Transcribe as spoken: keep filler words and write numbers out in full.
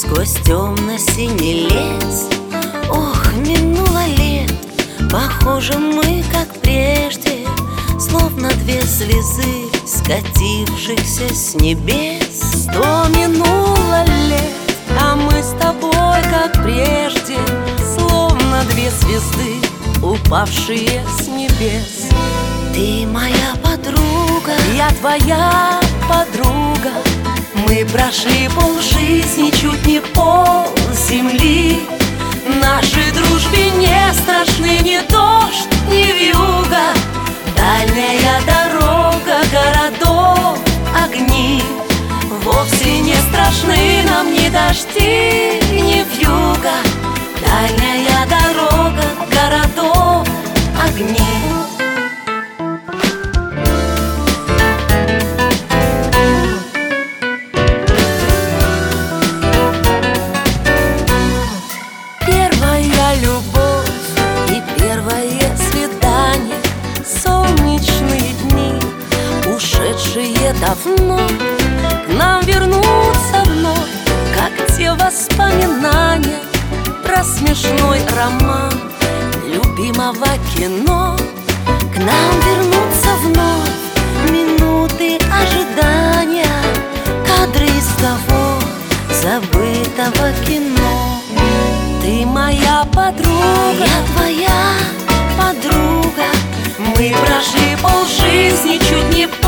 Сквозь темно-синий лес, ох, минуло лет. Похоже, мы, как прежде, словно две слезы, скатившихся с небес. Сто минуло лет, а мы с тобой, как прежде, словно две звезды, упавшие с небес. Ты моя подруга, я твоя подруга. мы прошли полжизни, чуть не пол земли. Нашей дружбе не страшны ни дождь, ни вьюга. Дальняя дорога, городов, огни. Вовсе не страшны нам ни дожди, ни вьюга. Дальняя дорога, городов, огни. Первая любовь и первое свидание, солнечные дни, ушедшие давно, к нам вернутся вновь, как те воспоминания про смешной роман любимого кино. К нам вернутся вновь минуты ожидания, кадры из того забытого кино. Ты моя подруга, я твоя подруга. мы прошли полжизни, чуть не